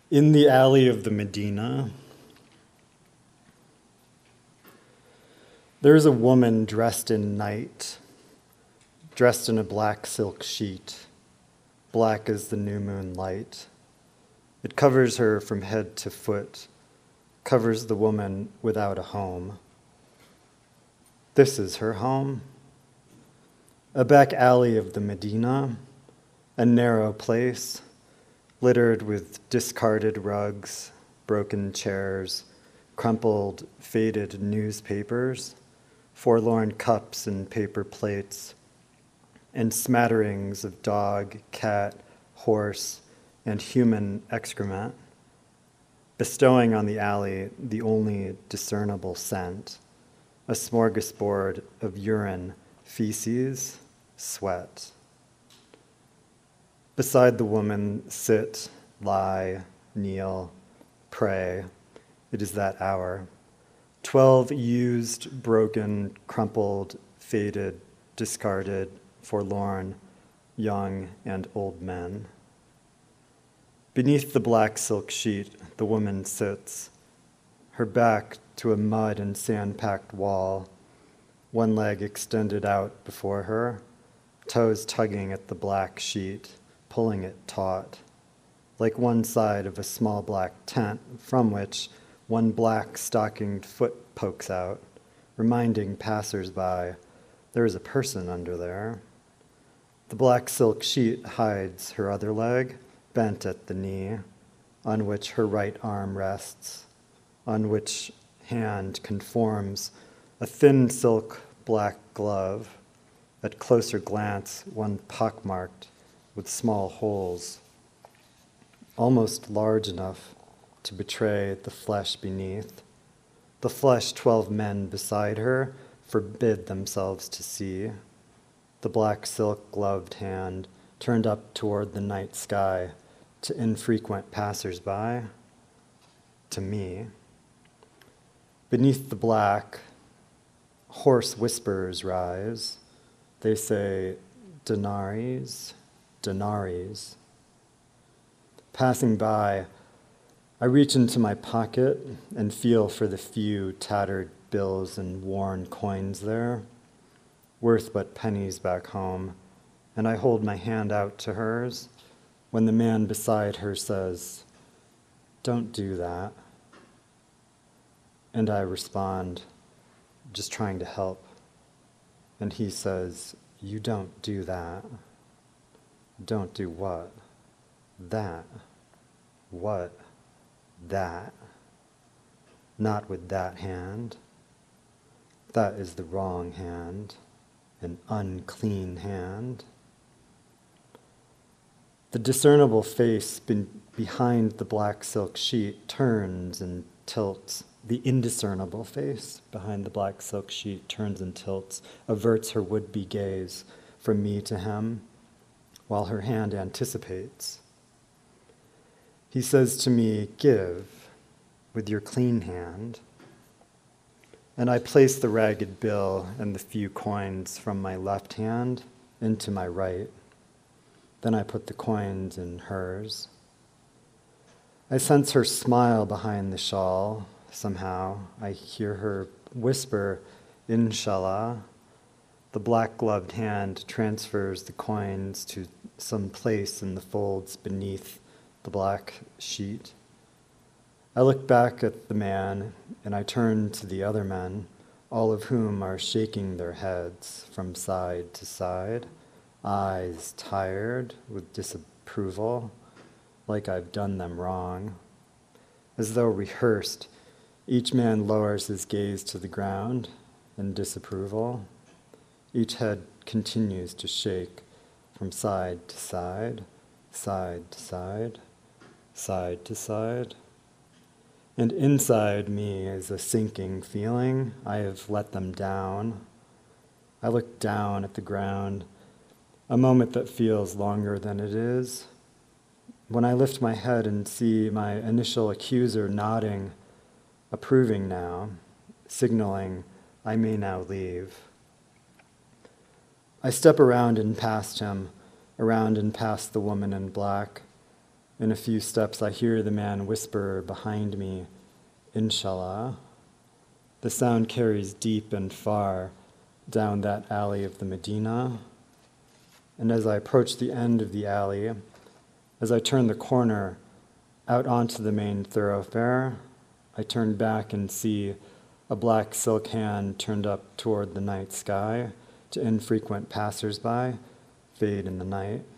In the alley of the Medina, there is a woman dressed in night, dressed in a black silk sheet, black as the new moon light. It covers her from head to foot, covers the woman without a home. This is her home. A back alley of the Medina, a narrow place, littered with discarded rugs, broken chairs, crumpled, faded newspapers, forlorn cups and paper plates, and smatterings of dog, cat, horse, and human excrement, bestowing on the alley the only discernible scent, a smorgasbord of urine, feces, sweat. Beside the woman sit, lie, kneel, pray. It is that hour. 12 used, broken, crumpled, faded, discarded, forlorn, young and old men. Beneath the black silk sheet, the woman sits, her back to a mud and sand-packed wall, one leg extended out before her, toes tugging at the black sheet, pulling it taut, like one side of a small black tent from which one black stockinged foot pokes out, reminding passers-by there is a person under there. The black silk sheet hides her other leg, bent at the knee, on which her right arm rests, on which hand conforms a thin silk black glove, at closer glance one pockmarked with small holes, almost large enough to betray the flesh beneath. The flesh 12 men beside her forbid themselves to see. The black silk gloved hand turned up toward the night sky to infrequent passers-by, to me. Beneath the black, hoarse whispers rise. They say, denaries, denaries. Passing by, I reach into my pocket and feel for the few tattered bills and worn coins there, worth but pennies back home, and I hold my hand out to hers when the man beside her says, "Don't do that." And I respond, "Just trying to help." And he says, "You don't do that." "Don't do what?" "That." "What?" "That." "Not with that hand." "That is the wrong hand, an unclean hand." The discernible face behind the black silk sheet turns and tilts. The indiscernible face behind the black silk sheet turns and tilts, averts her would-be gaze from me to him, while her hand anticipates. He says to me, "Give with your clean hand." And I place the ragged bill and the few coins from my left hand into my right. Then I put the coins in hers. I sense her smile behind the shawl. Somehow I hear her whisper, "Inshallah." The black-gloved hand transfers the coins to some place in the folds beneath the black sheet. I look back at the man, and I turn to the other men, all of whom are shaking their heads from side to side, eyes tired with disapproval, like I've done them wrong. As though rehearsed, each man lowers his gaze to the ground in disapproval. Each head continues to shake from side to side, side to side, side to side. And inside me is a sinking feeling. I have let them down. I look down at the ground, a moment that feels longer than it is. When I lift my head and see my initial accuser nodding, approving now, signaling I may now leave. I step around and past him, around and past the woman in black. In a few steps, I hear the man whisper behind me, Inshallah. The sound carries deep and far down that alley of the Medina. And as I approach the end of the alley, as I turn the corner out onto the main thoroughfare, I turn back and see a black silk hand turned up toward the night sky to infrequent passersby fade in the night.